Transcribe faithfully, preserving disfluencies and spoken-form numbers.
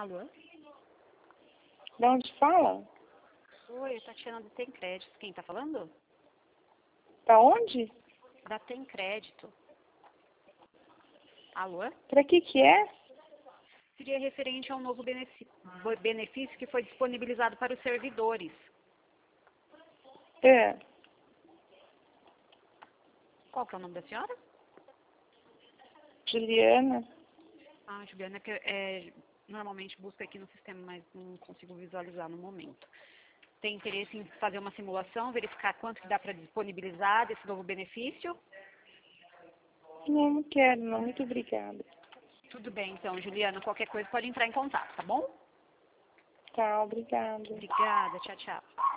Alô? De onde fala? Oi, Tatiana do Tem Crédito. Quem tá falando? Da onde? Da Tem Crédito. Alô? Pra que que é? Seria referente a um novo benefício, benefício que foi disponibilizado para os servidores. É. Qual que é o nome da senhora? Juliana. Ah, Juliana, que é, normalmente busca aqui no sistema, mas não consigo visualizar no momento. Tem interesse em fazer uma simulação, verificar quanto que dá para disponibilizar desse novo benefício? Não, não quero não. Muito obrigada. Tudo bem, então, Juliana, qualquer coisa pode entrar em contato, tá bom? Tá, obrigada. Obrigada, tchau, tchau.